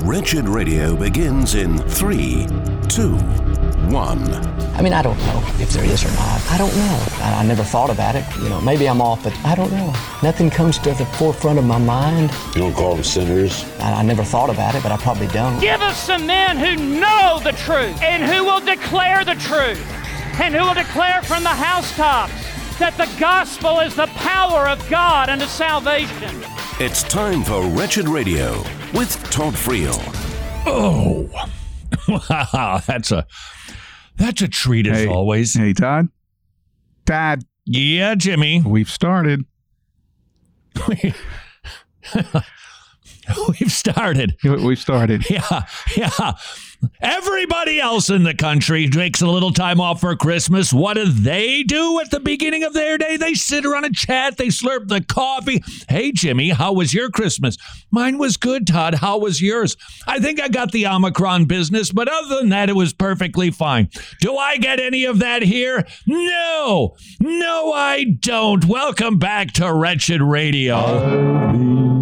Wretched Radio begins in 3, 2, 1. I mean, I don't know if there is or not. I don't know. I never thought about it. Maybe I'm off, but I don't know. Nothing comes to the forefront of my mind. You don't call them sinners? I never thought about it, but I probably don't. Give us some men who know the truth and who will declare the truth and who will declare from the housetops that the gospel is the power of God unto salvation. It's time for Wretched Radio with Todd Friel. Oh, wow, that's a treat as always. Hey, Todd. Todd. Yeah, Jimmy. We've started. We've started. We've started. Yeah. Everybody else in the country takes a little time off for Christmas. What do they do at the beginning of their day? They sit around and chat. They slurp the coffee. Hey, Jimmy, how was your Christmas? Mine was good, Todd. How was yours? I think I got the Omicron business, but other than that, it was perfectly fine. Do I get any of that here? No, I don't. Welcome back to Wretched Radio.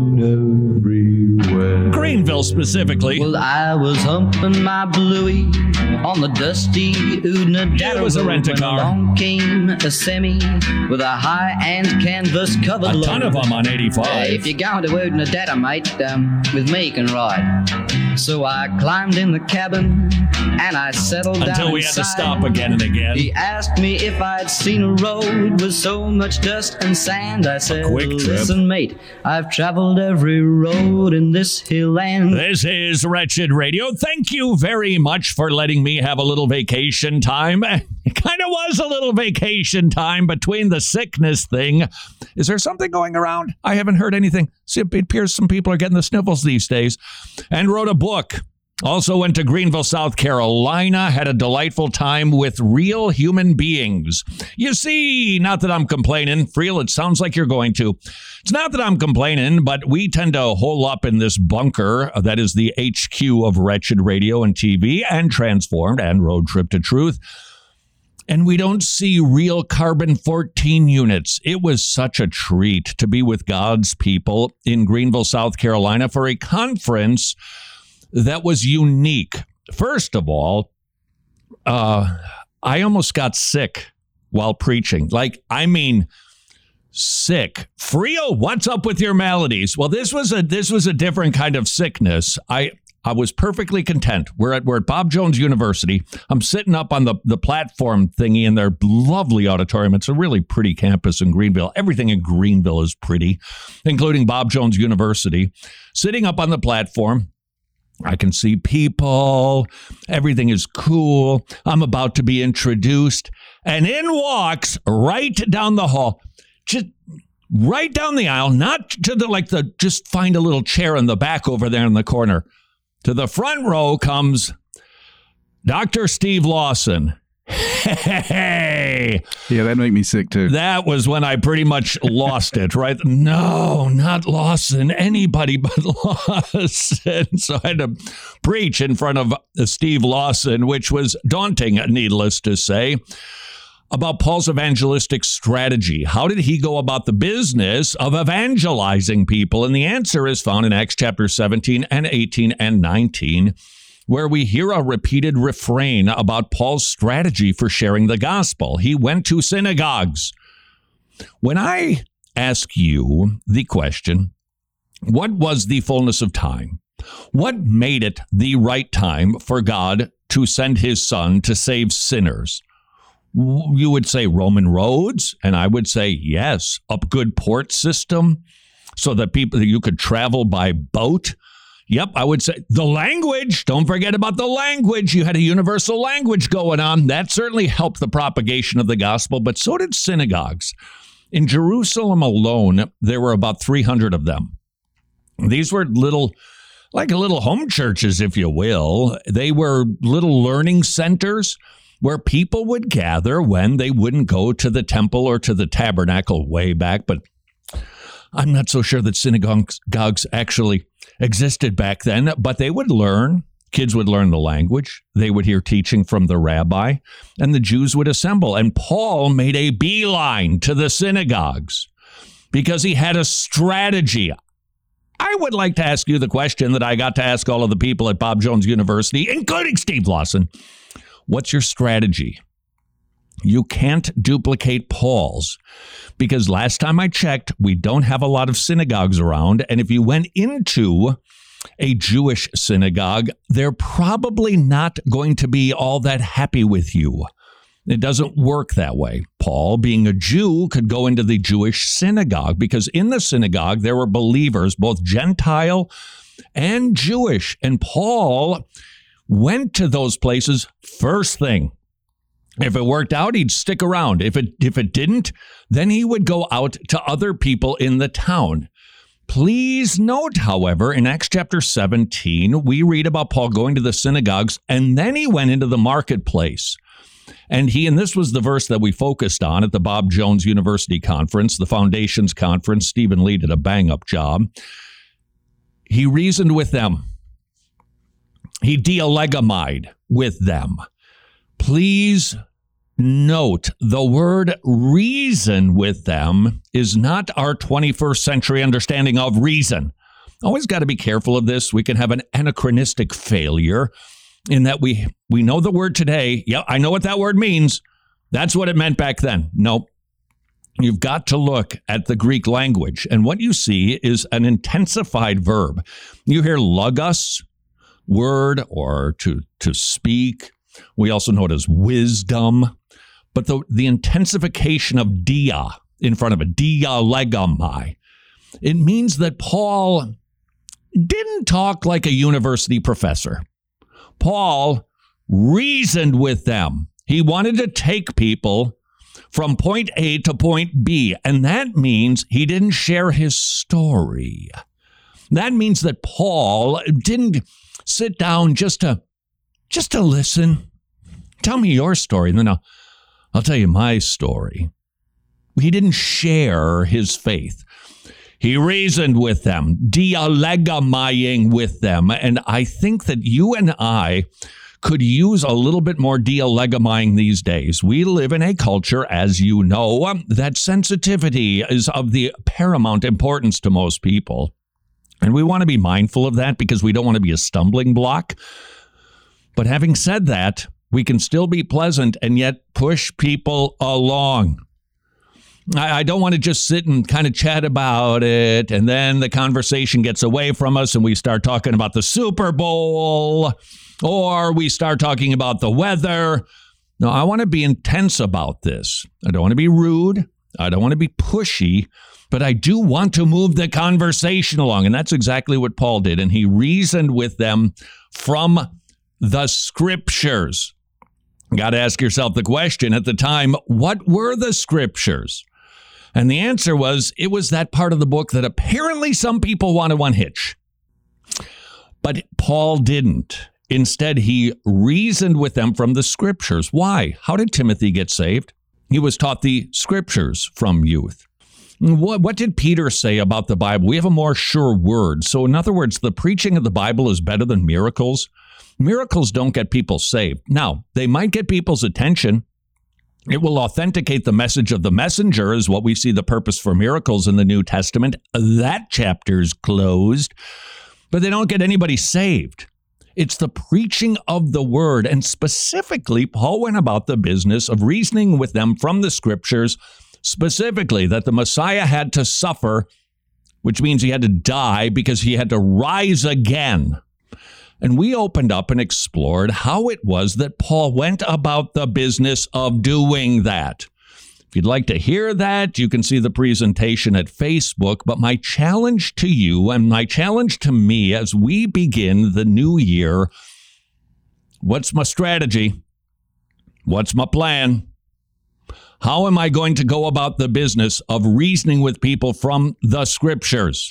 Greenville specifically. Well, I was humping my bluey on the dusty Oodnadatta. It was a rent-a-car. Along came a semi with a high-end canvas covered A ton of them on 85. If you're going to Oodnadatta, mate, with me you can ride. So I climbed in the cabin and I settled down until we inside. had to stop again and again. He asked me if I'd seen a road with so much dust and sand. I said, listen, mate, I've traveled every road in this hill land. This is Wretched Radio. Thank you very much for letting me have a little vacation time. It kind of was a little vacation time between the sickness thing. Is there something going around? I haven't heard anything. It appears some people are getting the sniffles these days. And wrote a book. Also went to Greenville, South Carolina, had a delightful time with real human beings. You see, not that I'm complaining. Friel, it sounds like you're going to. It's not that I'm complaining, but we tend to hole up in this bunker that is the HQ of Wretched Radio and TV and Transformed and Road Trip to Truth. And we don't see real carbon-14 units. It was such a treat to be with God's people in Greenville, South Carolina for a conference that was unique. First of all, I almost got sick while preaching. Sick. Friel, what's up with your maladies? Well, this was a different kind of sickness. I was perfectly content. We're at Bob Jones University. I'm sitting up on the platform thingy in their lovely auditorium. It's a really pretty campus in Greenville. Everything in Greenville is pretty, including Bob Jones University. Sitting up on the platform, I can see people. Everything is cool. I'm about to be introduced. And in walks right down the hall, just right down the aisle, not to just find a little chair in the back over there in the corner. To the front row comes Dr. Steve Lawson. Hey. Yeah, that'd make me sick too. That was when I pretty much lost it, right? No, not Lawson. Anybody but Lawson. So I had to preach in front of Steve Lawson, which was daunting, needless to say, about Paul's evangelistic strategy. How did he go about the business of evangelizing people? And the answer is found in Acts chapter 17 and 18 and 19, where we hear a repeated refrain about Paul's strategy for sharing the gospel. He went to synagogues. When I ask you the question, what was the fullness of time? What made it the right time for God to send his son to save sinners? You would say Roman roads, and I would say, yes, a good port system so that you could travel by boat. Yep, I would say the language. Don't forget about the language. You had a universal language going on. That certainly helped the propagation of the gospel, but so did synagogues. In Jerusalem alone, there were about 300 of them. These were little home churches, if you will. They were little learning centers where people would gather when they wouldn't go to the temple or to the tabernacle way back. But I'm not so sure that synagogues actually existed back then, but they would learn. Kids would learn the language. They would hear teaching from the rabbi, and the Jews would assemble. And Paul made a beeline to the synagogues because he had a strategy. I would like to ask you the question that I got to ask all of the people at Bob Jones University, including Steve Lawson. What's your strategy? You can't duplicate Paul's, because last time I checked, we don't have a lot of synagogues around. And if you went into a Jewish synagogue, they're probably not going to be all that happy with you. It doesn't work that way. Paul, being a Jew, could go into the Jewish synagogue because in the synagogue, there were believers, both Gentile and Jewish. And Paul went to those places first thing. If it worked out, he'd stick around. If it didn't, then he would go out to other people in the town. Please note, however, in Acts chapter 17, we read about Paul going to the synagogues, and then he went into the marketplace. And this was the verse that we focused on at the Bob Jones University Conference, the Foundations Conference. Stephen Lee did a bang-up job. He reasoned with them. He dialegomai with them. Please note, the word reason with them is not our 21st century understanding of reason. Always got to be careful of this. We can have an anachronistic failure in that we know the word today. Yeah, I know what that word means. That's what it meant back then. Nope. You've got to look at the Greek language. And what you see is an intensified verb. You hear logos, word, or to speak. We also know it as wisdom. But the intensification of dia in front of it, dialegomai, it means that Paul didn't talk like a university professor. Paul reasoned with them. He wanted to take people from point A to point B, and that means he didn't share his story. That means that Paul didn't sit down just to listen. Tell me your story, and then I'll tell you my story. He didn't share his faith. He reasoned with them, dialegomaing with them. And I think that you and I could use a little bit more dialegomaing these days. We live in a culture, as you know, that sensitivity is of the paramount importance to most people. And we want to be mindful of that because we don't want to be a stumbling block. But having said that, we can still be pleasant and yet push people along. I don't want to just sit and kind of chat about it, and then the conversation gets away from us and we start talking about the Super Bowl, or we start talking about the weather. No, I want to be intense about this. I don't want to be rude. I don't want to be pushy, but I do want to move the conversation along, and that's exactly what Paul did, and he reasoned with them from the Scriptures. Got to ask yourself the question at the time, what were the Scriptures? And the answer was, it was that part of the book that apparently some people wanted one hitch. But Paul didn't. Instead, he reasoned with them from the Scriptures. Why? How did Timothy get saved? He was taught the Scriptures from youth. What did Peter say about the Bible? We have a more sure word. So in other words, the preaching of the Bible is better than miracles. Miracles don't get people saved. Now, they might get people's attention. It will authenticate the message of the messenger, is what we see the purpose for miracles in the New Testament. That chapter's closed, but they don't get anybody saved. It's the preaching of the word, and specifically, Paul went about the business of reasoning with them from the Scriptures, specifically that the Messiah had to suffer, which means he had to die because he had to rise again. And we opened up and explored how it was that Paul went about the business of doing that. If you'd like to hear that, you can see the presentation at Facebook. But my challenge to you and my challenge to me as we begin the new year, what's my strategy? What's my plan? How am I going to go about the business of reasoning with people from the Scriptures?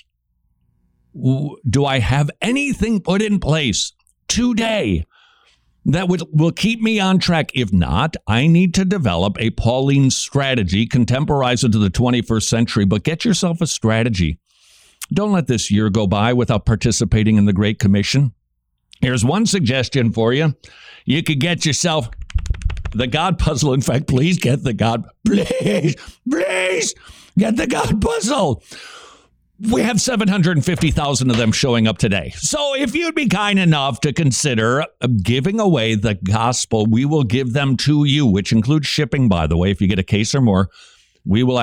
Do I have anything put in place today that will keep me on track? If not, I need to develop a Pauline strategy, contemporize it to the 21st century, but get yourself a strategy. Don't let this year go by without participating in the Great Commission. Here's one suggestion for you. You could get yourself the God puzzle. In fact, please get the God, please get the God puzzle. We have 750,000 of them showing up today. So if you'd be kind enough to consider giving away the gospel, we will give them to you, which includes shipping, by the way. If you get a case or more, we'll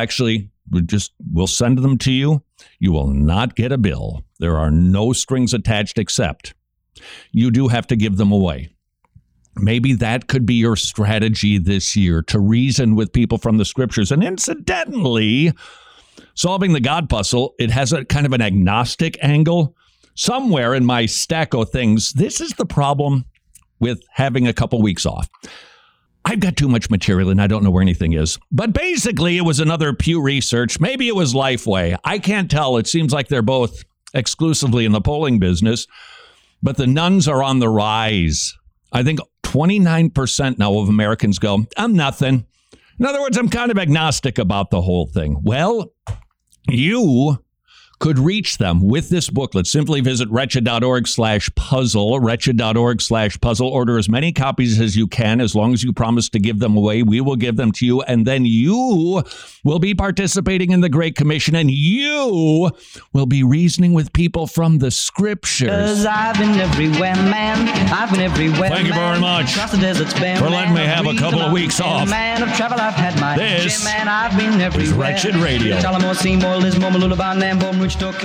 send them to you. You will not get a bill. There are no strings attached except you do have to give them away. Maybe that could be your strategy this year, to reason with people from the scriptures. And incidentally, Solving the God Puzzle, it has a kind of an agnostic angle. Somewhere in my stack of things, this is the problem with having a couple weeks off. I've got too much material and I don't know where anything is. But basically, it was another Pew Research. Maybe it was Lifeway. I can't tell. It seems like they're both exclusively in the polling business. But the nuns are on the rise. I think 29% now of Americans go, I'm nothing. In other words, I'm kind of agnostic about the whole thing. Well, you could reach them with this booklet. Simply visit wretched.org/puzzle, wretched.org/puzzle. Order as many copies as you can, as long as you promise to give them away. We will give them to you, and then you will be participating in the Great Commission, and you will be reasoning with people from the scriptures. 'Cause I've been everywhere, man. I've been everywhere. Thank you very much Across the deserts bare, for letting me have a couple of weeks off. Man of travel, I've had my This share, man. I've been everywhere. is Wretched Radio. Tullamore, Seymour, Lismore, Malulaban, Nambour,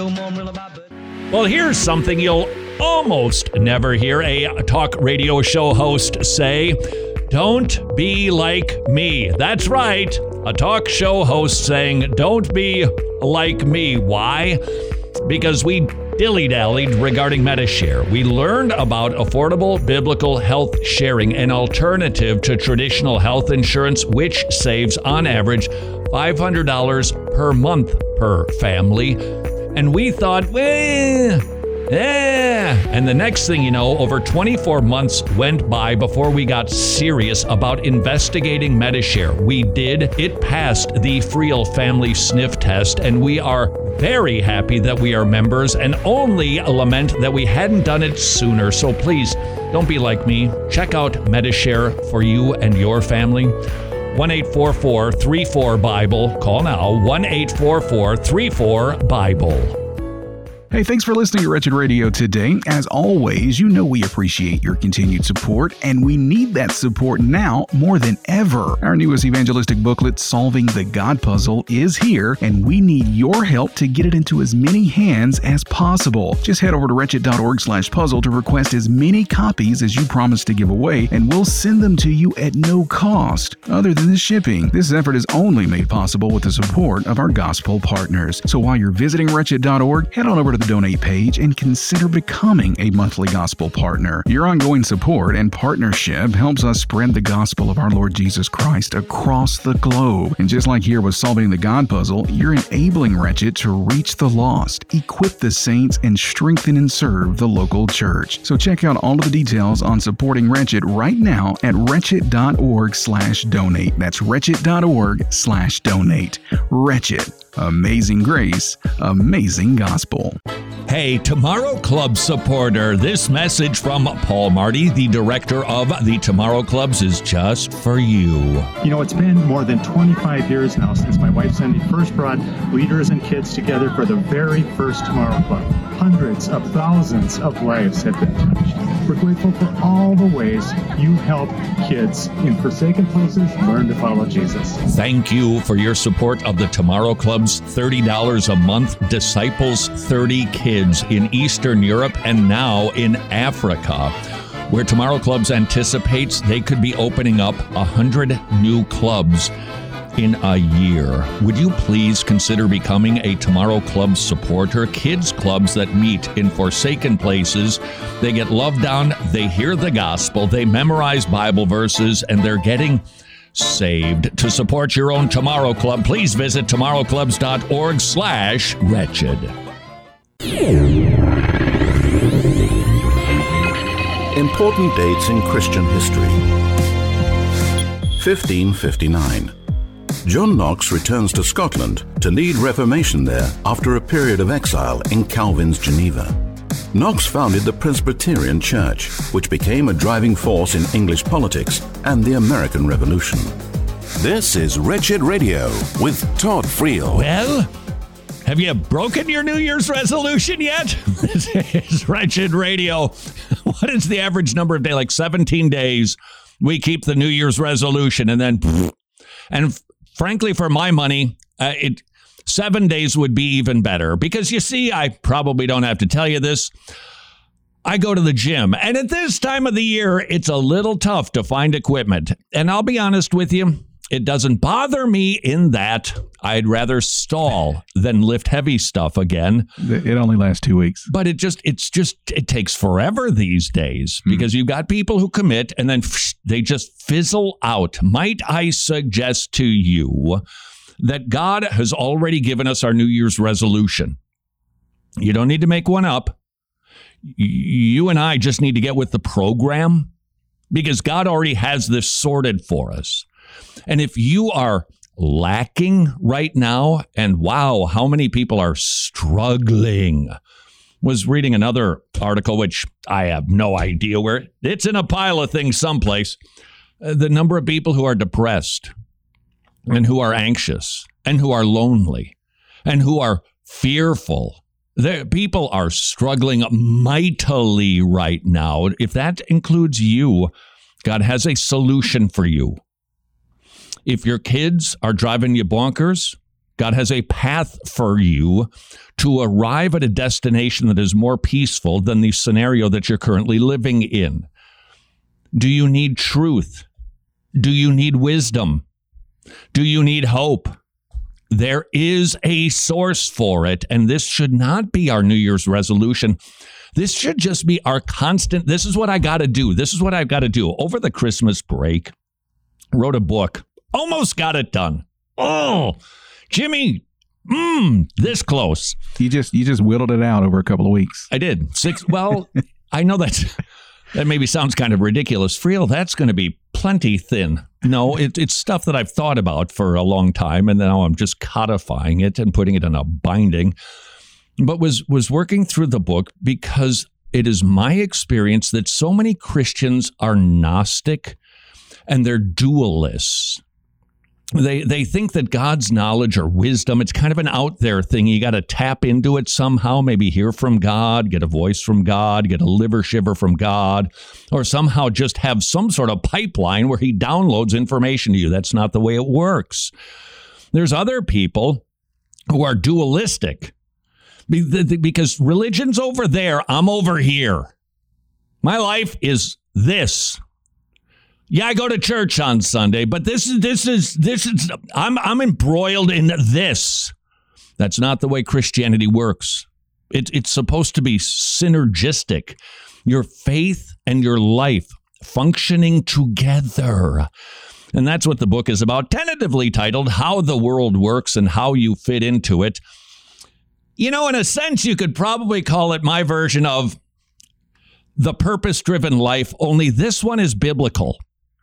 Well, here's something you'll almost never hear a talk radio show host say. Don't be like me. That's right. A talk show host saying, don't be like me. Why? Because we dilly-dallied regarding Medishare. We learned about affordable biblical health sharing, an alternative to traditional health insurance, which saves on average $500 per month per family. And we thought, and the next thing you know, over 24 months went by before we got serious about investigating Medishare. We did. It passed the Friel family sniff test, and we are very happy that we are members and only lament that we hadn't done it sooner. So please, don't be like me. Check out Medishare for you and your family. 1-844-34-BIBLE. Call now, 1-844-34-BIBLE. Hey, thanks for listening to Wretched Radio today. As always, you know we appreciate your continued support, and we need that support now more than ever. Our newest evangelistic booklet, Solving the God Puzzle, is here, and we need your help to get it into as many hands as possible. Just head over to wretched.org/puzzle to request as many copies as you promised to give away, and we'll send them to you at no cost, other than the shipping. This effort is only made possible with the support of our gospel partners. So while you're visiting wretched.org, head on over to the donate page and consider becoming a monthly gospel partner. Your ongoing support and partnership helps us spread the gospel of our Lord Jesus Christ across the globe. And just like here with Solving the God Puzzle, you're enabling Wretched to reach the lost, equip the saints, and strengthen and serve the local church. So check out all of the details on supporting Wretched right now at wretched.org/donate. That's wretched.org/donate. Wretched. Amazing grace, amazing gospel. Hey, Tomorrow Club supporter, this message from Paul Marty, the director of the Tomorrow Clubs, is just for you. You know, it's been more than 25 years now since my wife Cindy first brought leaders and kids together for the very first Tomorrow Club. Hundreds of thousands of lives have been touched. We're grateful for all the ways you help kids in forsaken places learn to follow Jesus. Thank you for your support of the Tomorrow Club's $30 a month Disciples 30 Kids in Eastern Europe and now in Africa, where Tomorrow Clubs anticipates they could be opening up 100 new clubs in a year. Would you please consider becoming a Tomorrow Club supporter? Kids clubs that meet in forsaken places. They get loved on, they hear the gospel, they memorize Bible verses, and they're getting saved. To support your own Tomorrow Club, please visit tomorrowclubs.org/wretched. Important dates in Christian history. 1559. John Knox returns to Scotland to lead Reformation there after a period of exile in Calvin's Geneva. Knox founded the Presbyterian Church, which became a driving force in English politics and the American Revolution. This is Wretched Radio with Todd Friel. Well, Have you broken your New Year's resolution yet? This is Wretched Radio. What is the average number of days? Like 17 days. We keep the New Year's resolution and then, and frankly, for my money, 7 days would be even better because you see, I probably don't have to tell you this. I go to the gym, and at this time of the year, it's a little tough to find equipment. And I'll be honest with you, it doesn't bother me in that I'd rather stall than lift heavy stuff again. It only lasts 2 weeks. But it takes forever these days because you've got people who commit and then they just fizzle out. Might I suggest to you that God has already given us our New Year's resolution? You don't need to make one up. You and I just need to get with the program because God already has this sorted for us. And if you are lacking right now, and wow, how many people are struggling. Was reading another article, which I have no idea where. It's in a pile of things someplace. The number of people who are depressed and who are anxious and who are lonely and who are fearful. People are struggling mightily right now. If that includes you, God has a solution for you. If your kids are driving you bonkers, God has a path for you to arrive at a destination that is more peaceful than the scenario that you're currently living in. Do you need truth? Do you need wisdom? Do you need hope? There is a source for it, and this should not be our New Year's resolution. This should just be our constant, this is what I got to do. This is what I've got to do. Over the Christmas break, wrote a book. Almost got it done. Oh, Jimmy, this close. You just whittled it out over a couple of weeks. I did. Well, I know that maybe sounds kind of ridiculous. Friel, that's going to be plenty thin. No, it's stuff that I've thought about for a long time, and now I'm just codifying it and putting it in a binding. But was working through the book because it is my experience that so many Christians are Gnostic and they're dualists. They think that God's knowledge or wisdom, it's kind of an out there thing. You got to tap into it somehow, maybe hear from God, get a voice from God, get a liver shiver from God, or somehow just have some sort of pipeline where he downloads information to you. That's not the way it works. There's other people who are dualistic because religion's over there. I'm over here. My life is this. Yeah, I go to church on Sunday, but this is I'm embroiled in this. That's not the way Christianity works. It's supposed to be synergistic. Your faith and your life functioning together. And that's what the book is about, tentatively titled How the World Works and How You Fit Into It. You know, in a sense, you could probably call it my version of The Purpose-Driven Life, only this one is biblical.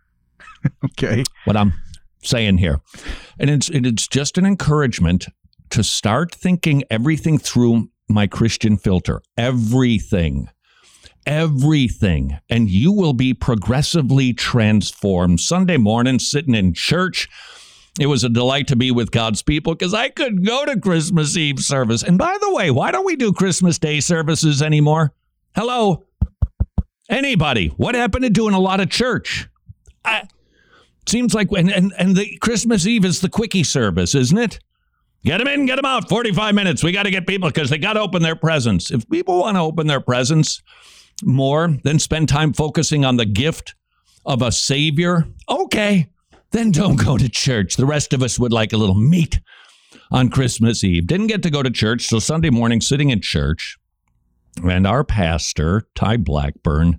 Okay. What I'm saying here. And it's just an encouragement to start thinking everything through my Christian filter. Everything. And you will be progressively transformed. Sunday morning, sitting in church, it was a delight to be with God's people because I couldn't go to Christmas Eve service. And by the way, why don't we do Christmas Day services anymore? Hello? Anybody? What happened to doing a lot of church? Seems like, and the Christmas Eve is the quickie service, isn't it? Get them in, get them out, 45 minutes. We got to get people because they got to open their presents. If people want to open their presents more, then spend time focusing on the gift of a Savior, okay, then don't go to church. The rest of us would like a little meat on Christmas Eve. Didn't get to go to church, so Sunday morning sitting in church, and our pastor, Ty Blackburn,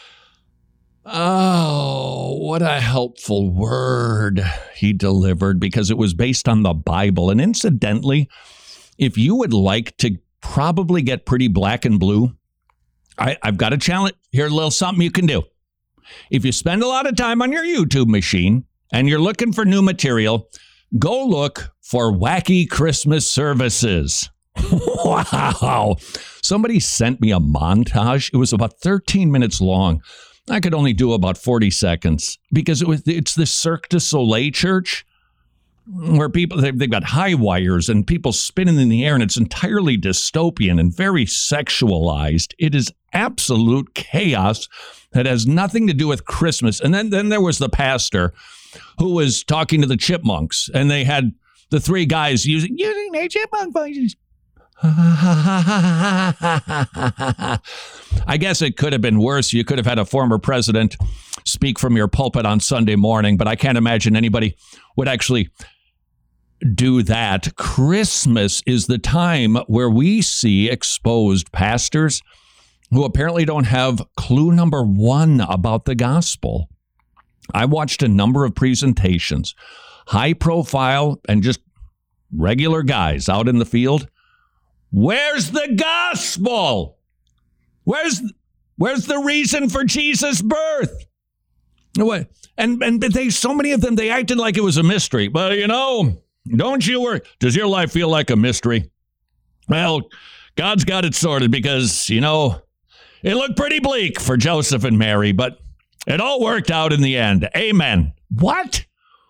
oh, what a helpful word he delivered because it was based on the Bible. And incidentally, if you would like to probably get pretty black and blue, I've got a challenge. Here's a little something you can do. If you spend a lot of time on your YouTube machine and you're looking for new material, go look for wacky Christmas services. Wow. Somebody sent me a montage. It was about 13 minutes long. I could only do about 40 seconds because it's this Cirque du Soleil church where people, they've got high wires and people spinning in the air, and it's entirely dystopian and very sexualized. It is absolute chaos that has nothing to do with Christmas. And then there was the pastor who was talking to the chipmunks, and they had the three guys using their chipmunk voices. I guess it could have been worse. You could have had a former president speak from your pulpit on Sunday morning, but I can't imagine anybody would actually do that. Christmas is the time where we see exposed pastors who apparently don't have clue number one about the gospel. I watched a number of presentations, high profile and just regular guys out in the field. Where's the gospel? Where's the reason for Jesus' birth? What? And so many of them, they acted like it was a mystery. Well, don't you worry. Does your life feel like a mystery? Well, God's got it sorted because, it looked pretty bleak for Joseph and Mary, but it all worked out in the end. Amen. What?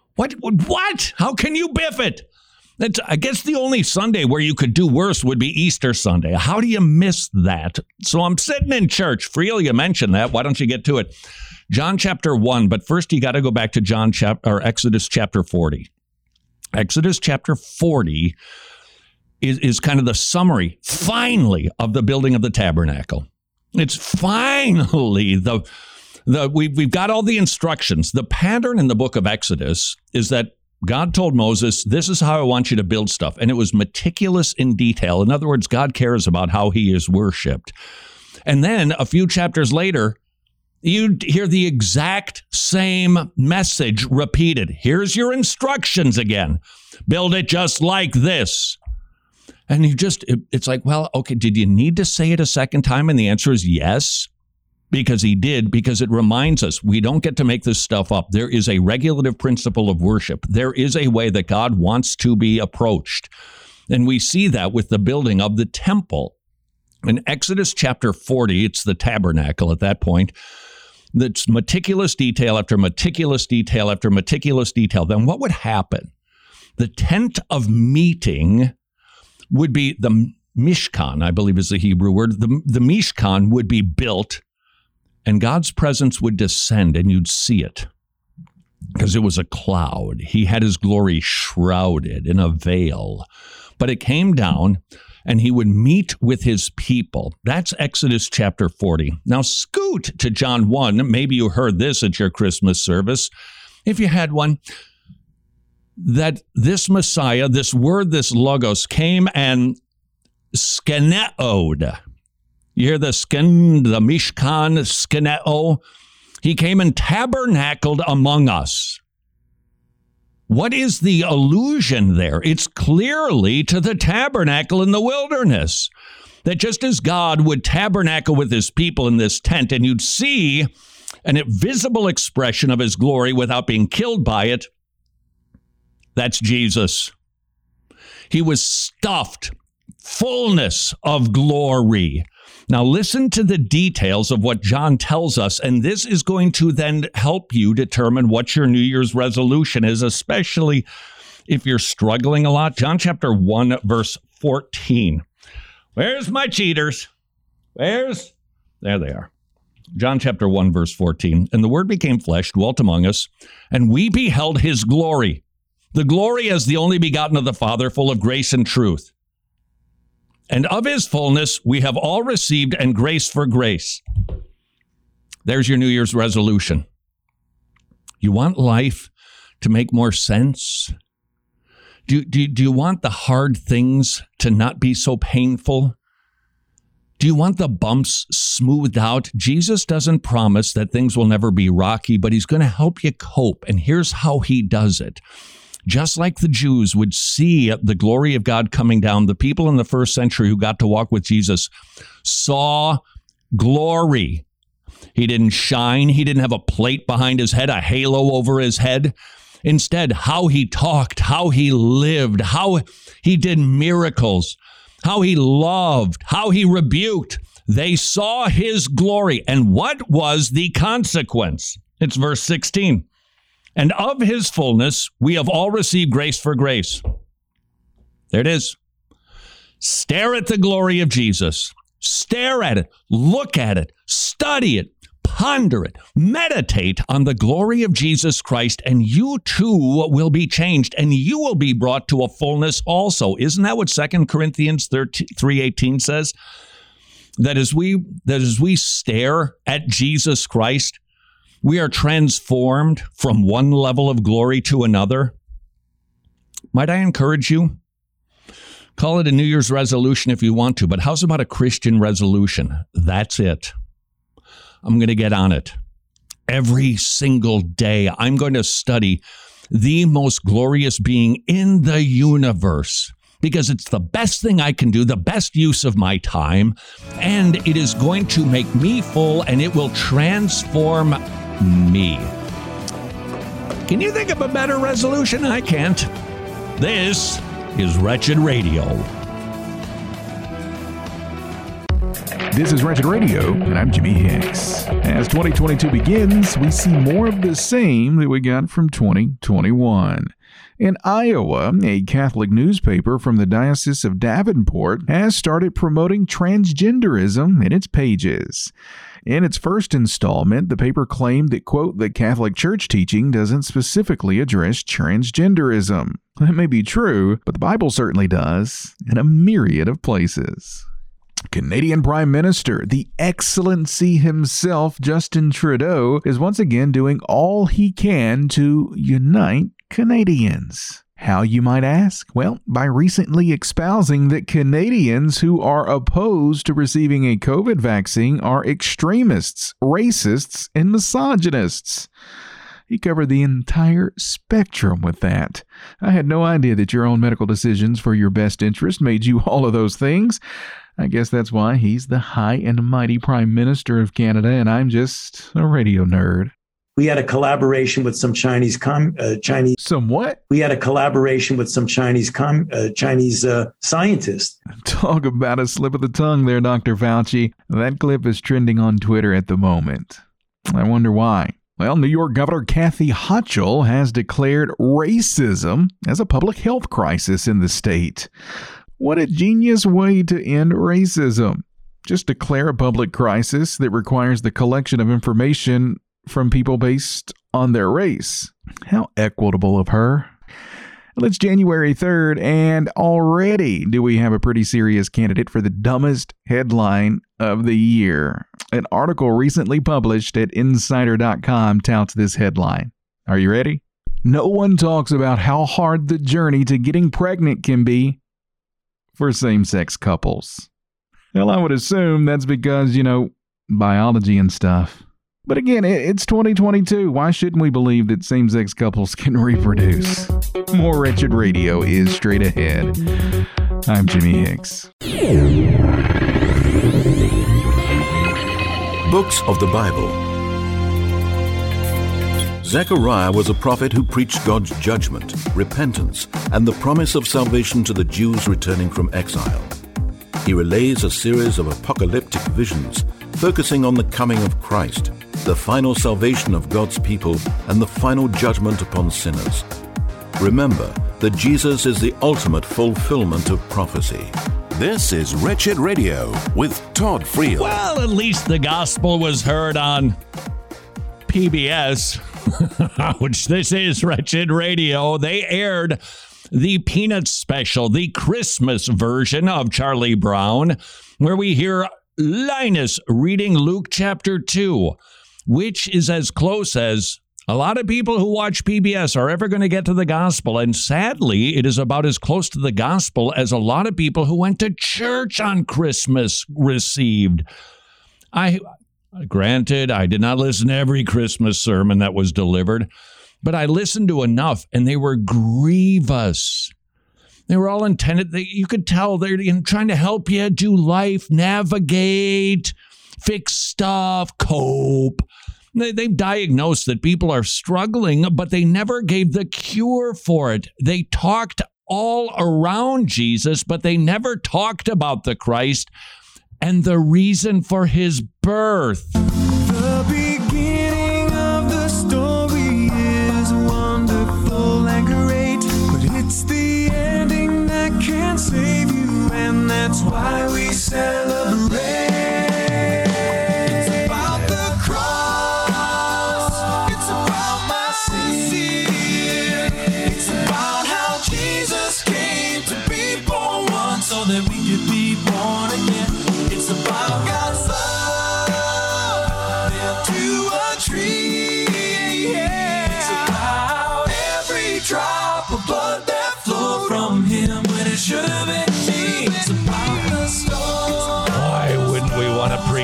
How can you biff it? I guess the only Sunday where you could do worse would be Easter Sunday. How do you miss that? So I'm sitting in church. Friel, you mentioned that. Why don't you get to it? John chapter 1, but first you got to go back to Exodus chapter 40. Exodus chapter 40 is kind of the summary, finally, of the building of the tabernacle. It's finally we've got all the instructions. The pattern in the book of Exodus is that God told Moses, this is how I want you to build stuff. And it was meticulous in detail. In other words, God cares about how he is worshiped. And then a few chapters later, you hear the exact same message repeated. Here's your instructions again. Build it just like this. And it's like, well, okay, did you need to say it a second time? And the answer is yes. Because he did, because it reminds us we don't get to make this stuff up. There is a regulative principle of worship. There is a way that God wants to be approached. And we see that with the building of the temple. In Exodus chapter 40, it's the tabernacle at that point. That's meticulous detail after meticulous detail after meticulous detail. Then what would happen? The tent of meeting would be the Mishkan, I believe is the Hebrew word. The Mishkan would be built, and God's presence would descend, and you'd see it because it was a cloud. He had his glory shrouded in a veil, but it came down, and he would meet with his people. That's Exodus chapter 40. Now scoot to John 1. Maybe you heard this at your Christmas service. If you had one, that this Messiah, this word, this logos, came and skeneoed. You hear the Mishkan, skeneo? He came and tabernacled among us. What is the allusion there? It's clearly to the tabernacle in the wilderness. That just as God would tabernacle with his people in this tent, and you'd see an visible expression of his glory without being killed by it, that's Jesus. He was stuffed, fullness of glory. Now listen to the details of what John tells us, and this is going to then help you determine what your New Year's resolution is, especially if you're struggling a lot. John chapter 1, verse 14. Where's my cheaters? There they are. John chapter 1, verse 14. And the Word became flesh, dwelt among us, and we beheld his glory. The glory as the only begotten of the Father, full of grace and truth. And of his fullness we have all received, and grace for grace. There's your New Year's resolution. You want life to make more sense? Do you want the hard things to not be so painful? Do you want the bumps smoothed out? Jesus doesn't promise that things will never be rocky, but he's going to help you cope. And here's how he does it. Just like the Jews would see the glory of God coming down, the people in the first century who got to walk with Jesus saw glory. He didn't shine. He didn't have a plate behind his head, a halo over his head. Instead, how he talked, how he lived, how he did miracles, how he loved, how he rebuked. They saw his glory. And what was the consequence? It's verse 16. And of his fullness, we have all received grace for grace. There it is. Stare at the glory of Jesus. Stare at it. Look at it. Study it. Ponder it. Meditate on the glory of Jesus Christ, and you too will be changed, and you will be brought to a fullness also. Isn't that what 2 Corinthians 3:18 says? That as we stare at Jesus Christ, we are transformed from one level of glory to another. Might I encourage you? Call it a New Year's resolution if you want to, but how's about a Christian resolution? That's it. I'm going to get on it. Every single day, I'm going to study the most glorious being in the universe, because it's the best thing I can do, the best use of my time, and it is going to make me full, and it will transform me. Can you think of a better resolution? I can't. This is Wretched Radio. This is Wretched Radio, and I'm Jimmy Hicks. As 2022 begins, we see more of the same that we got from 2021. In Iowa, a Catholic newspaper from the Diocese of Davenport has started promoting transgenderism in its pages. In its first installment, the paper claimed that, quote, the Catholic Church teaching doesn't specifically address transgenderism. That may be true, but the Bible certainly does, in a myriad of places. Canadian Prime Minister, the Excellency himself, Justin Trudeau, is once again doing all he can to unite Canadians. How, you might ask? Well, by recently espousing that Canadians who are opposed to receiving a COVID vaccine are extremists, racists, and misogynists. He covered the entire spectrum with that. I had no idea that your own medical decisions for your best interest made you all of those things. I guess that's why he's the high and mighty Prime Minister of Canada, and I'm just a radio nerd. We had a collaboration with some Chinese. Some what? We had a collaboration with some Chinese scientists. Talk about a slip of the tongue there, Dr. Fauci. That clip is trending on Twitter at the moment. I wonder why. Well, New York Governor Kathy Hochul has declared racism as a public health crisis in the state. What a genius way to end racism. Just declare a public crisis that requires the collection of information from people based on their race. How equitable of her. Well, it's January 3rd, and already do we have a pretty serious candidate for the dumbest headline of the year. An article recently published at Insider.com touts this headline. Are you ready? No one talks about how hard the journey to getting pregnant can be for same-sex couples. Well, I would assume that's because, biology and stuff. But again, it's 2022. Why shouldn't we believe that same-sex couples can reproduce? More Wretched Radio is straight ahead. I'm Jimmy Hicks. Books of the Bible. Zechariah was a prophet who preached God's judgment, repentance, and the promise of salvation to the Jews returning from exile. He relays a series of apocalyptic visions focusing on the coming of Christ, the final salvation of God's people, and the final judgment upon sinners. Remember that Jesus is the ultimate fulfillment of prophecy. This is Wretched Radio with Todd Friel. Well, at least the gospel was heard on PBS, which this is Wretched Radio. They aired the Peanuts special, the Christmas version of Charlie Brown, where we hear Linus reading Luke chapter 2, which is as close as a lot of people who watch PBS are ever going to get to the gospel. And sadly, it is about as close to the gospel as a lot of people who went to church on Christmas received. Granted, I did not listen to every Christmas sermon that was delivered, but I listened to enough, and they were grievous. They were all intended, you could tell they're trying to help you do life, navigate, fix stuff, cope. They've diagnosed that people are struggling, but they never gave the cure for it. They talked all around Jesus, but they never talked about the Christ and the reason for his birth. The beginning of the story is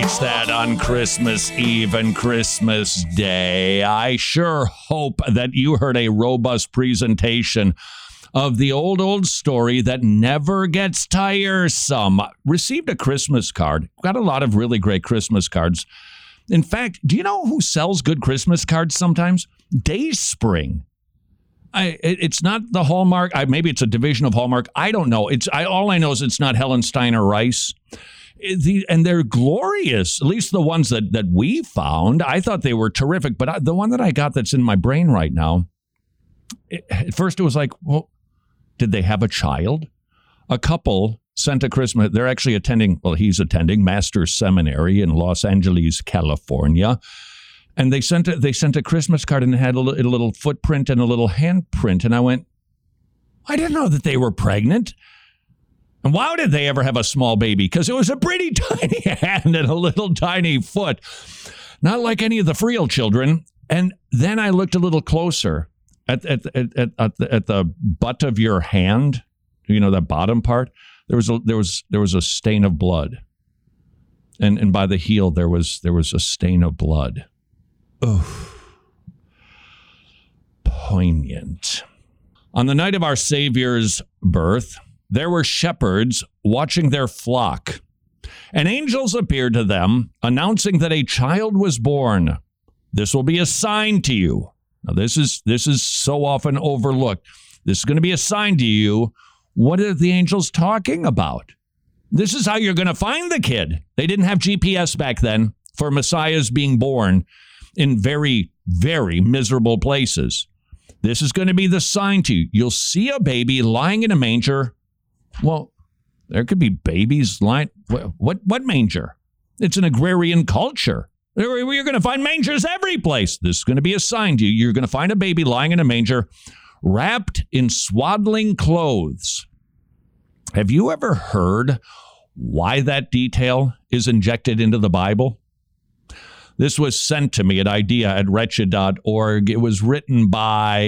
preach that on Christmas Eve and Christmas Day. I sure hope that you heard a robust presentation of the old story that never gets tiresome. Received a Christmas card. Got a lot of really great Christmas cards. In fact, do you know who sells good Christmas cards sometimes? Dayspring. It's not the Hallmark. Maybe it's a division of Hallmark. I don't know. All I know is it's not Helen Steiner Rice. And they're glorious, at least the ones that we found. I thought they were terrific. But the one that I got that's in my brain right now, at first it was like, well, did they have a child? A couple sent a Christmas. They're actually he's attending Master's Seminary in Los Angeles, California. And they sent a Christmas card and it had a little footprint and a little handprint. And I went, I didn't know that they were pregnant. And why did they ever have a small baby? Because it was a pretty tiny hand and a little tiny foot. Not like any of the Friel children. And then I looked a little closer at the butt of your hand, the bottom part. There was a stain of blood. And by the heel there was a stain of blood. Oh, poignant. On the night of our Savior's birth, there were shepherds watching their flock, and angels appeared to them, announcing that a child was born. This will be a sign to you. Now, this is so often overlooked. This is going to be a sign to you. What are the angels talking about? This is how you're going to find the kid. They didn't have GPS back then for messiahs being born in very, very miserable places. This is going to be the sign to you. You'll see a baby lying in a manger. Well, there could be babies lying. What manger? It's an agrarian culture. You're going to find mangers every place. This is going to be a sign to you. You're going to find a baby lying in a manger, wrapped in swaddling clothes. Have you ever heard why that detail is injected into the Bible? This was sent to me at idea@wretched.org. It was written by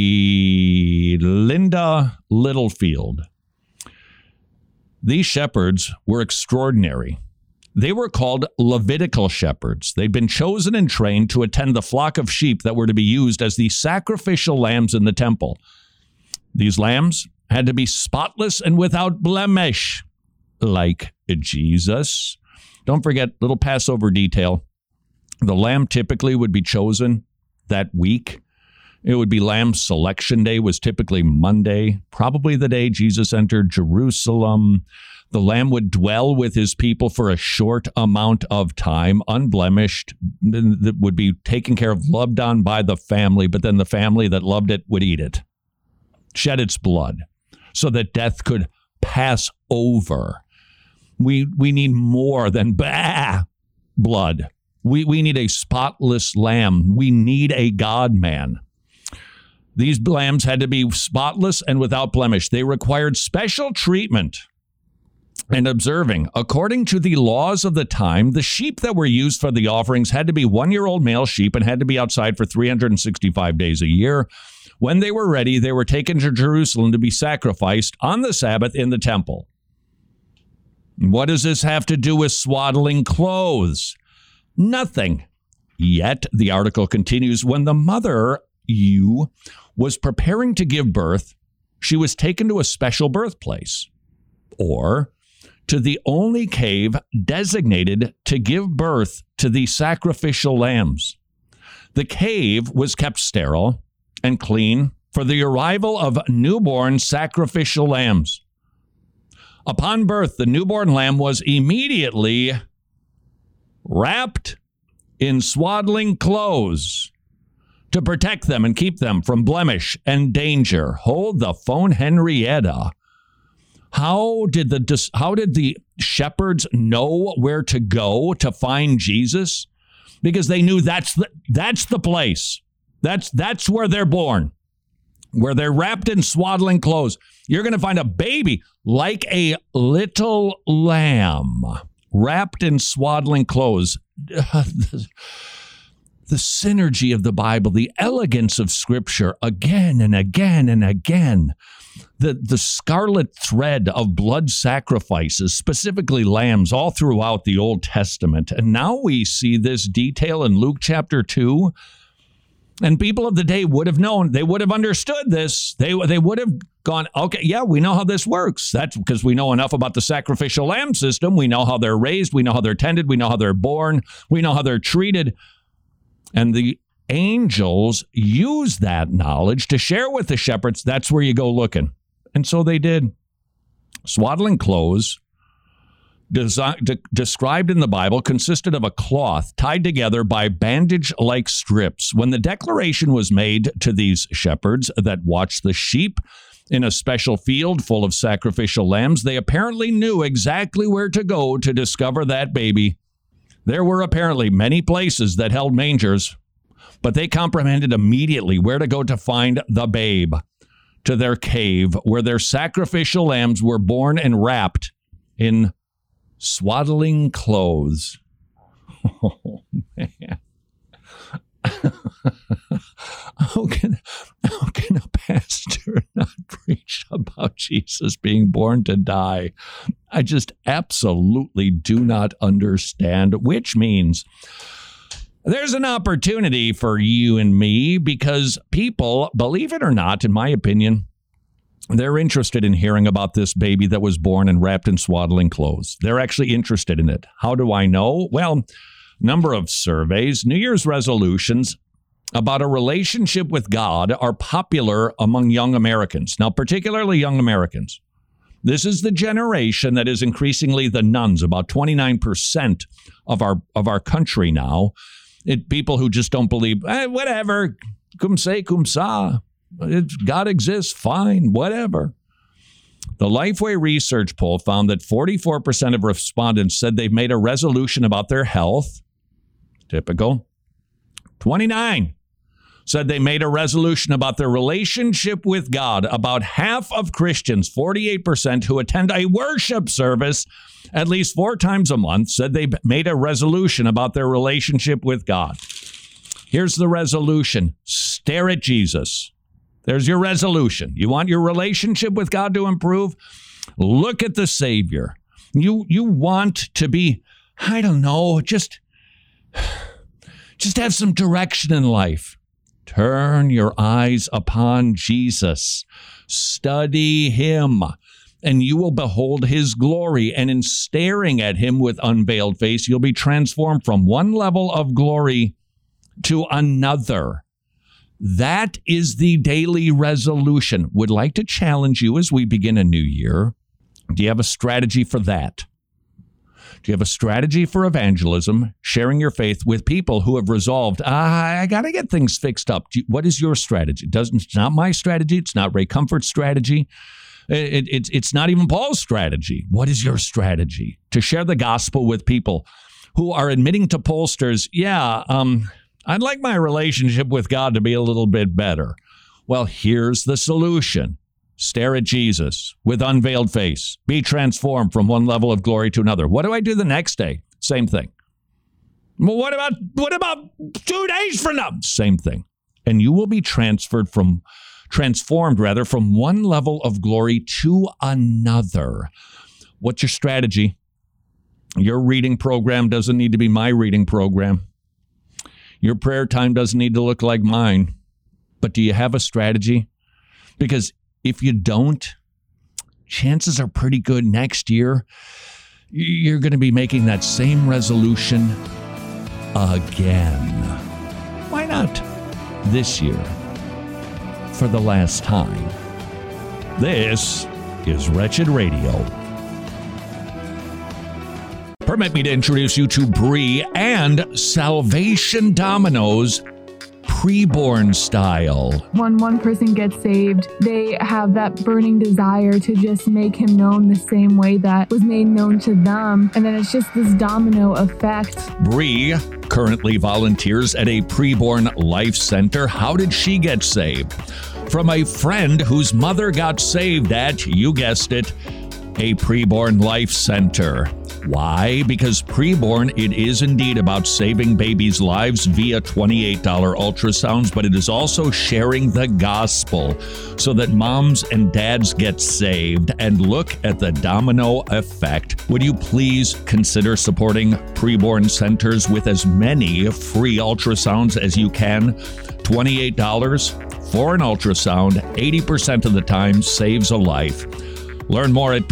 Linda Littlefield. These shepherds were extraordinary. They were called Levitical shepherds. They'd been chosen and trained to attend the flock of sheep that were to be used as the sacrificial lambs in the temple. These lambs had to be spotless and without blemish, like Jesus. Don't forget, little Passover detail. The lamb typically would be chosen that week. It would be Lamb Selection Day, was typically Monday, probably the day Jesus entered Jerusalem. The lamb would dwell with his people for a short amount of time, unblemished, that would be taken care of, loved on by the family, but then the family that loved it would eat it, shed its blood, so that death could pass over. We need more than blood. We need a spotless lamb. We need a God-man. These lambs had to be spotless and without blemish. They required special treatment and observing. According to the laws of the time, the sheep that were used for the offerings had to be 1-year-old male sheep and had to be outside for 365 days a year. When they were ready, they were taken to Jerusalem to be sacrificed on the Sabbath in the temple. What does this have to do with swaddling clothes? Nothing. Yet, the article continues, when the mother, was preparing to give birth, she was taken to a special birthplace, or to the only cave designated to give birth to the sacrificial lambs. The cave was kept sterile and clean for the arrival of newborn sacrificial lambs. Upon birth, the newborn lamb was immediately wrapped in swaddling clothes to protect them and keep them from blemish and danger. Hold the phone, Henrietta. How did the shepherds know where to go to find Jesus? Because they knew that's the place. That's where they're born, where they're wrapped in swaddling clothes. You're going to find a baby like a little lamb wrapped in swaddling clothes. The synergy of the Bible, the elegance of Scripture, again and again and again. the scarlet thread of blood sacrifices, specifically lambs, all throughout the Old Testament. And now we see this detail in Luke chapter 2. And people of the day would have known. They would have understood this. They would have gone, okay, yeah, we know how this works. That's because we know enough about the sacrificial lamb system. We know how they're raised. We know how they're tended. We know how they're born. We know how they're treated. And the angels use that knowledge to share with the shepherds. That's where you go looking. And so they did. Swaddling clothes, described in the Bible, consisted of a cloth tied together by bandage-like strips. When the declaration was made to these shepherds that watched the sheep in a special field full of sacrificial lambs, they apparently knew exactly where to go to discover that baby. There were apparently many places that held mangers, but they comprehended immediately where to go to find the babe, to their cave, where their sacrificial lambs were born and wrapped in swaddling clothes. Oh, man. How can a pastor not preach about Jesus being born to die? I just absolutely do not understand, which means there's an opportunity for you and me because people, believe it or not, in my opinion, they're interested in hearing about this baby that was born and wrapped in swaddling clothes. They're actually interested in it. How do I know? Well, number of surveys, New Year's resolutions about a relationship with God are popular among young Americans. Now, particularly young Americans. This is the generation that is increasingly the nuns, about 29% of our country now. People who just don't believe, whatever, cum se, cum sa. God exists, fine, whatever. The Lifeway research poll found that 44% of respondents said they've made a resolution about their health. Typical. 29 said they made a resolution about their relationship with God. About half of Christians, 48%, who attend a worship service at least 4 times a month, said they made a resolution about their relationship with God. Here's the resolution. Stare at Jesus. There's your resolution. You want your relationship with God to improve? Look at the Savior. You want to be, I don't know, just have some direction in life. Turn your eyes upon Jesus. Study him, and you will behold his glory. And in staring at him with unveiled face, you'll be transformed from one level of glory to another. That is the daily resolution. Would like to challenge you as we begin a new year. Do you have a strategy for that? Do you have a strategy for evangelism, sharing your faith with people who have resolved, I got to get things fixed up? What is your strategy? It's not my strategy. It's not Ray Comfort's strategy. It's not even Paul's strategy. What is your strategy? To share the gospel with people who are admitting to pollsters, I'd like my relationship with God to be a little bit better. Well, here's the solution. Stare at Jesus with unveiled face. Be transformed from one level of glory to another. What do I do the next day? Same thing. Well, what about 2 days from now? Same thing. And you will be transformed from one level of glory to another. What's your strategy? Your reading program doesn't need to be my reading program. Your prayer time doesn't need to look like mine. But do you have a strategy? Because if you don't, chances are pretty good next year you're going to be making that same resolution again. Why not this year for the last time? This is Wretched Radio. Permit me to introduce you to Brie and Salvation Dominoes Preborn style. When one person gets saved, they have that burning desire to just make him known the same way that was made known to them. And then it's just this domino effect. Brie currently volunteers at a preborn life center. How did she get saved? From a friend whose mother got saved at, you guessed it, a preborn life center. Why? Because preborn, it is indeed about saving babies' lives via $28 ultrasounds, but it is also sharing the gospel so that moms and dads get saved. And look at the domino effect. Would you please consider supporting preborn centers with as many free ultrasounds as you can? $28 for an ultrasound, 80% of the time saves a life. Learn more at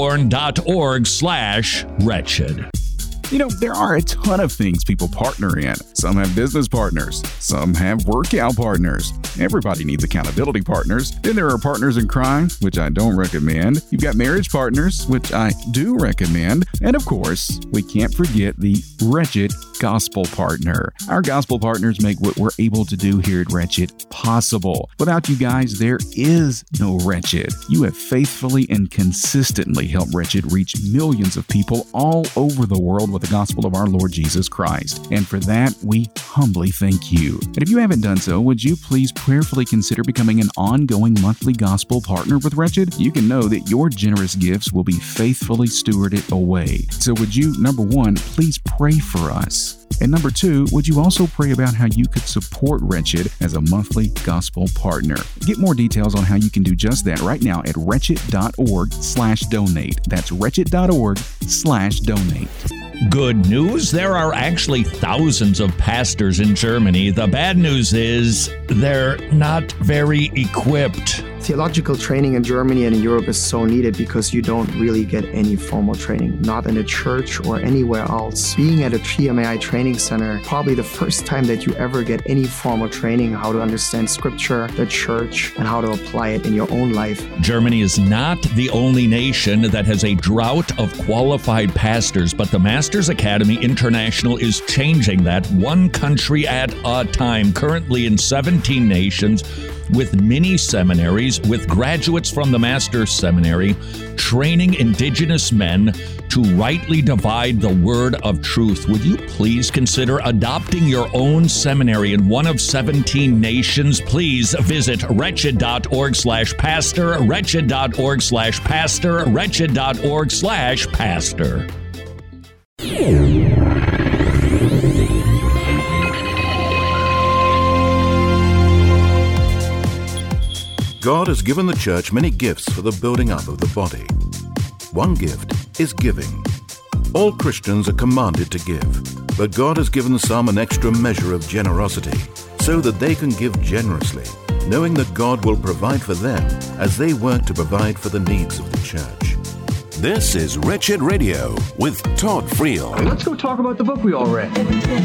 preborn.org/wretched. You know, there are a ton of things people partner in. Some have business partners. Some have workout partners. Everybody needs accountability partners. Then there are partners in crime, which I don't recommend. You've got marriage partners, which I do recommend. And of course, we can't forget the Wretched Gospel Partner. Our gospel partners make what we're able to do here at Wretched possible. Without you guys, there is no Wretched. You have faithfully and consistently helped Wretched reach millions of people all over the world with the gospel of our Lord Jesus Christ. And for that, we humbly thank you. And if you haven't done so, would you please prayerfully consider becoming an ongoing monthly gospel partner with Wretched? You can know that your generous gifts will be faithfully stewarded away. So would you, number one, please pray for us? And number two, would you also pray about how you could support Wretched as a monthly gospel partner? Get more details on how you can do just that right now at wretched.org/donate. That's wretched.org/donate. Good news, there are actually thousands of pastors in Germany. The bad news is they're not very equipped. Theological training in Germany and in Europe is so needed because you don't really get any formal training, not in a church or anywhere else. Being at a TMAI training center, probably the first time that you ever get any formal training, how to understand scripture, the church, and how to apply it in your own life. Germany is not the only nation that has a drought of qualified pastors, but the Masters Academy International is changing that one country at a time, currently in 17 nations, with mini seminaries, with graduates from the Master's Seminary, training indigenous men to rightly divide the word of truth. Would you please consider adopting your own seminary in one of 17 nations? Please visit wretched.org/pastor, wretched.org/pastor, wretched.org/pastor. God has given the church many gifts for the building up of the body. One gift is giving. All Christians are commanded to give, but God has given some an extra measure of generosity so that they can give generously, knowing that God will provide for them as they work to provide for the needs of the church. This is Wretched Radio with Todd Friel. Let's go talk about the book we all read.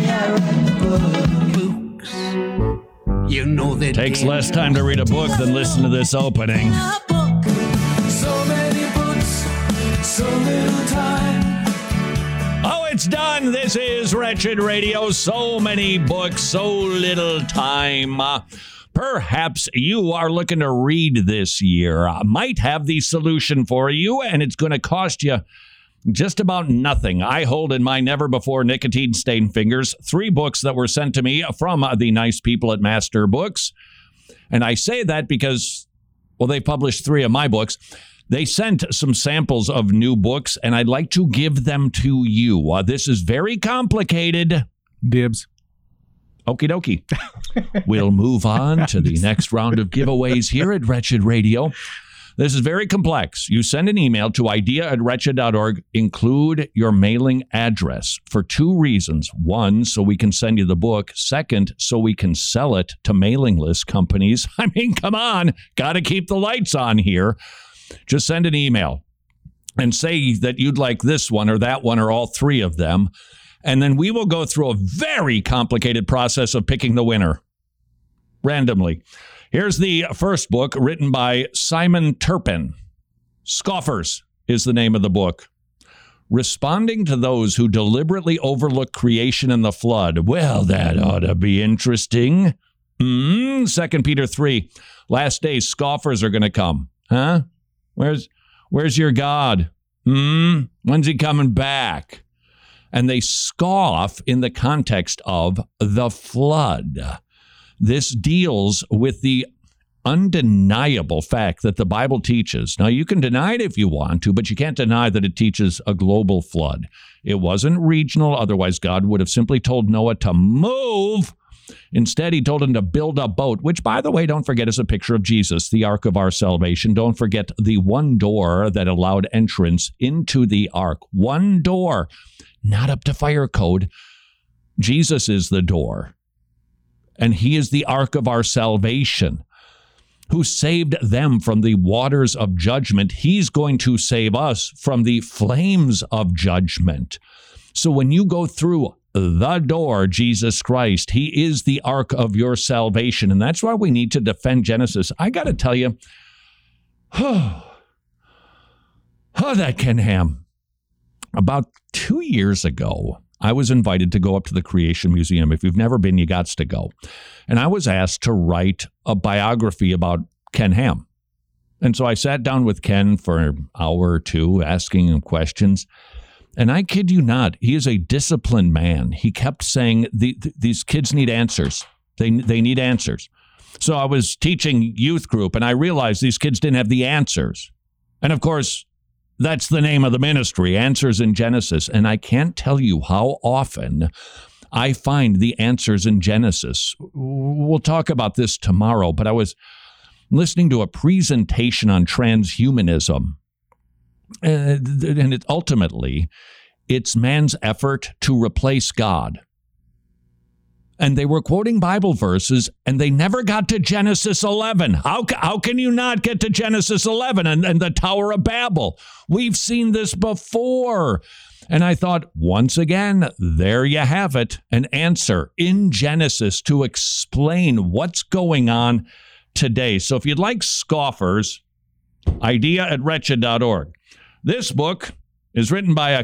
You know that takes less time to read a book than listen to this opening. So many books, so little time. Oh, it's done. This is Wretched Radio. So many books, so little time. Perhaps you are looking to read this year. I might have the solution for you, and it's going to cost you just about nothing. I hold in my never-before nicotine-stained fingers 3 books that were sent to me from the nice people at Master Books. And I say that because, well, they published 3 of my books. They sent some samples of new books, and I'd like to give them to you. This is very complicated. Dibs. Okie dokie. We'll move on to the next round of giveaways here at Wretched Radio. This is very complex. You send an email to idea@wretched.org. Include your mailing address for 2 reasons. 1, so we can send you the book. 2nd, so we can sell it to mailing list companies. I mean, come on. Got to keep the lights on here. Just send an email and say that you'd like this one or that one or all 3 of them. And then we will go through a very complicated process of picking the winner randomly. Here's the first book written by Simon Turpin. Scoffers is the name of the book. Responding to those who deliberately overlook creation and the flood. Well, that ought to be interesting. 2 Peter 3. Last days, scoffers are going to come. Huh? Where's your God? When's he coming back? And they scoff in the context of the flood. This deals with the undeniable fact that the Bible teaches. Now, you can deny it if you want to, but you can't deny that it teaches a global flood. It wasn't regional. Otherwise, God would have simply told Noah to move. Instead, he told him to build a boat, which, by the way, don't forget is a picture of Jesus, the ark of our salvation. Don't forget the one door that allowed entrance into the ark. One door, not up to fire code. Jesus is the door, and he is the ark of our salvation, who saved them from the waters of judgment. He's going to save us from the flames of judgment. So when you go through the door, Jesus Christ, he is the ark of your salvation. And that's why we need to defend Genesis. I got to tell you, that Ken Ham. About 2 years ago, I was invited to go up to the Creation Museum. If you've never been, you got to go. And I was asked to write a biography about Ken Ham. And so I sat down with Ken for an hour or two, asking him questions. And I kid you not, he is a disciplined man. He kept saying, these kids need answers. They need answers. So I was teaching youth group, and I realized these kids didn't have the answers. And of course, that's the name of the ministry, Answers in Genesis. And I can't tell you how often I find the answers in Genesis. We'll talk about this tomorrow, but I was listening to a presentation on transhumanism. And ultimately, it's man's effort to replace God. And they were quoting Bible verses, and they never got to Genesis 11. How can you not get to Genesis 11 and the Tower of Babel? We've seen this before. And I thought, once again, there you have it, an answer in Genesis to explain what's going on today. So if you'd like scoffers, idea@wretched.org. This book is written by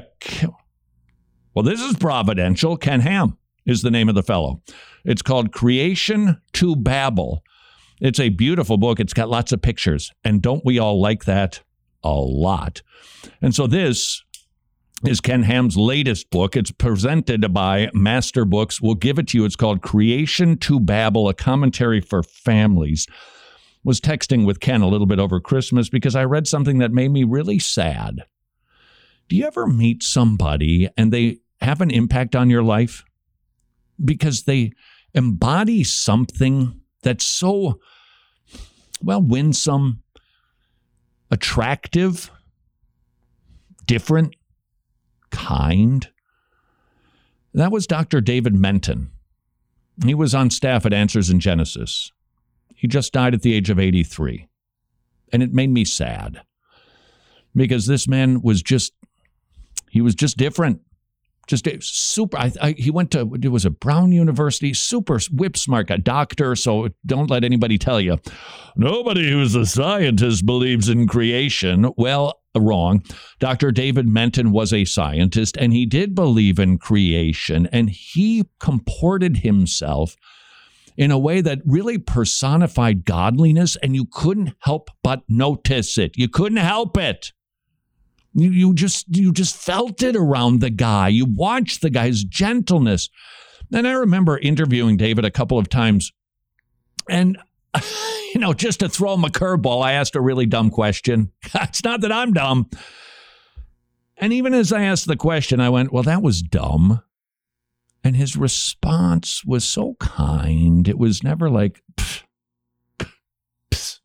this is providential. Ken Ham is the name of the fellow. It's called Creation to Babel. It's a beautiful book. It's got lots of pictures. And don't we all like that? A lot. And so this is Ken Ham's latest book. It's presented by Master Books. We'll give it to you. It's called Creation to Babel, a commentary for families. Was texting with Ken a little bit over Christmas because I read something that made me really sad. Do you ever meet somebody and they have an impact on your life because they embody something that's so, winsome, attractive, different, kind? That was Dr. David Menton. He was on staff at Answers in Genesis. He just died at the age of 83. And it made me sad because this man was just different. Just super. He went to, it was a Brown University, super whip smart, a doctor. So don't let anybody tell you, nobody who's a scientist believes in creation. Well, wrong. Dr. David Menton was a scientist and he did believe in creation, and he comported himself in a way that really personified godliness, and you couldn't help but notice it. You couldn't help it. You just felt it around the guy. You watched the guy's gentleness. And I remember interviewing David a couple of times. And, just to throw him a curveball, I asked a really dumb question. It's not that I'm dumb. And even as I asked the question, I went, well, that was dumb. And his response was so kind. It was never like, pfft, pfft.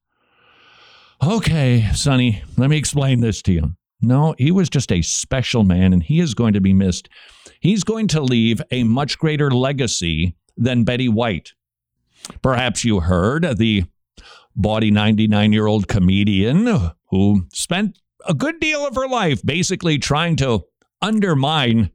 Okay, Sonny, let me explain this to you. No, he was just a special man, and he is going to be missed. He's going to leave a much greater legacy than Betty White. Perhaps you heard the bawdy 99-year-old comedian who spent a good deal of her life basically trying to undermine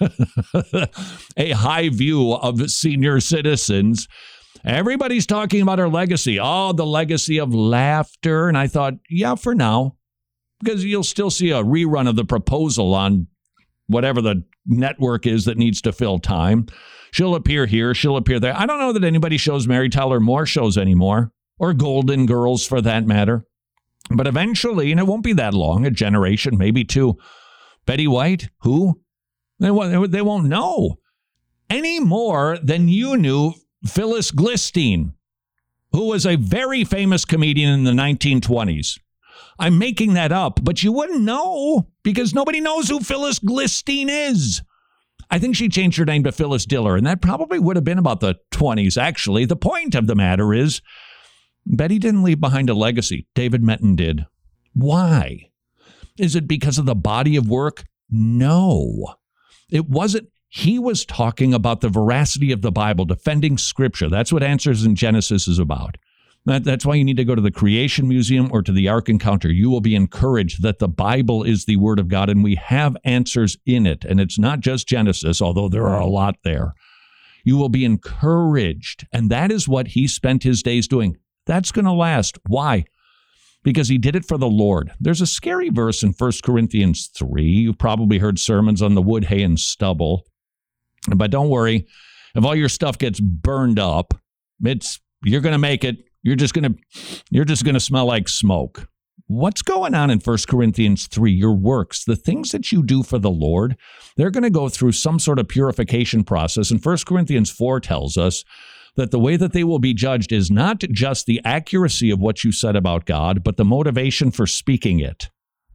a high view of senior citizens. Everybody's talking about her legacy. Oh, the legacy of laughter. And I thought, yeah, for now. Because you'll still see a rerun of The Proposal on whatever the network is that needs to fill time. She'll appear here. She'll appear there. I don't know that anybody shows Mary Tyler Moore shows anymore, or Golden Girls for that matter. But eventually, and it won't be that long, a generation, maybe two. Betty White, who? They won't know any more than you knew Phyllis Glistine. who was a very famous comedian in the 1920s. I'm making that up, but you wouldn't know because nobody knows who Phyllis Glistine is. I think she changed her name to Phyllis Diller, and that probably would have been about the 20s, actually. The point of the matter is, Betty didn't leave behind a legacy. David Menton did. Why? Is it because of the body of work? No. It wasn't. He was talking about the veracity of the Bible, defending Scripture. That's what Answers in Genesis is about. That's why you need to go to the Creation Museum or to the Ark Encounter. You will be encouraged that the Bible is the Word of God, and we have answers in it. And it's not just Genesis, although there are a lot there. You will be encouraged, and that is what he spent his days doing. That's going to last. Why? Because he did it for the Lord. There's a scary verse in 1 Corinthians 3. You've probably heard sermons on the wood, hay, and stubble. But don't worry, if all your stuff gets burned up, you're going to make it. You're just going to smell like smoke. What's going on in 1 Corinthians 3? Your works, the things that you do for the Lord, they're going to go through some sort of purification process. And 1 Corinthians 4 tells us that the way that they will be judged is not just the accuracy of what you said about God, but the motivation for speaking it.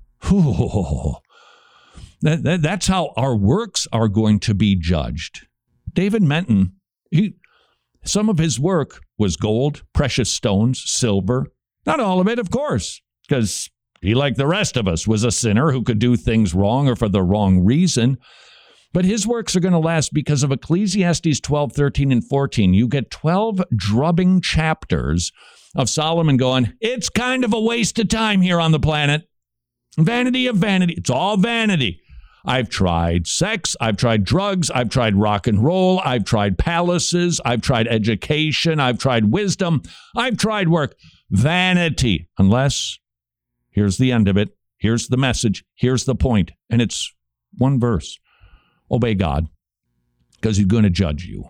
That's how our works are going to be judged. David Menton, some of his work was gold, precious stones, silver. Not all of it, of course, because he, like the rest of us, was a sinner who could do things wrong or for the wrong reason. But his works are going to last because of Ecclesiastes 12, 13, and 14. You get 12 drubbing chapters of Solomon going, it's kind of a waste of time here on the planet. Vanity of vanity. It's all vanity. I've tried sex, I've tried drugs, I've tried rock and roll, I've tried palaces, I've tried education, I've tried wisdom, I've tried work. Vanity. Unless, here's the end of it, here's the message, here's the point, and it's one verse. Obey God, because he's going to judge you.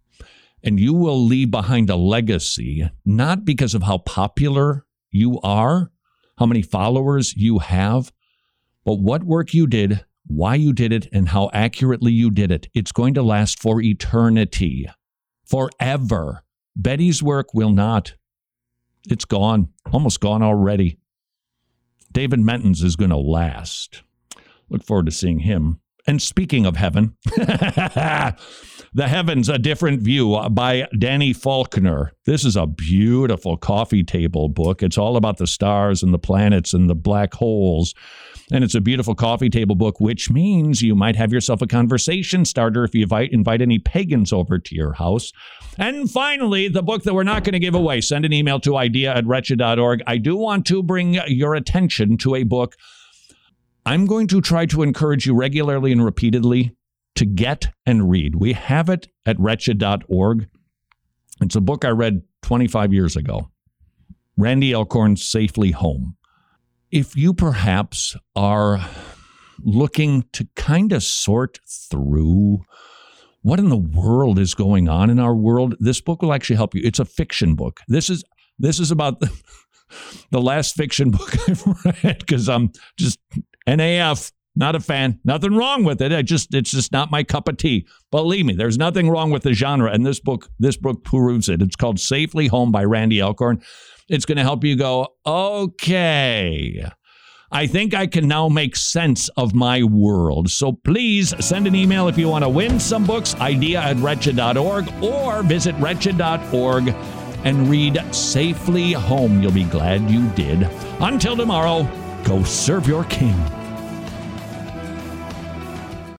And you will leave behind a legacy, not because of how popular you are, how many followers you have, but what work you did, why you did it, and how accurately you did it. It's going to last for eternity, forever. Betty's work will not. It's gone, almost gone already. David Menton's is going to last. Look forward to seeing him. And speaking of heaven, The Heavens, A Different View by Danny Faulkner. This is a beautiful coffee table book. It's all about the stars and the planets and the black holes. And it's a beautiful coffee table book, which means you might have yourself a conversation starter if you invite any pagans over to your house. And finally, the book that we're not going to give away. Send an email to idea@wretched.org. I do want to bring your attention to a book I'm going to try to encourage you regularly and repeatedly to get and read. We have it at wretched.org. It's a book I read 25 years ago. Randy Alcorn's Safely Home. If you perhaps are looking to kind of sort through what in the world is going on in our world, this book will actually help you. It's a fiction book. This is about the last fiction book I've read because I'm just NAF, not a fan. Nothing wrong with it. It's just not my cup of tea. Believe me, there's nothing wrong with the genre, and this book proves it. It's called Safely Home by Randy Alcorn. It's going to help you go, okay, I think I can now make sense of my world. So please send an email if you want to win some books, idea@wretched.org, or visit wretched.org and read Safely Home. You'll be glad you did. Until tomorrow, go serve your king.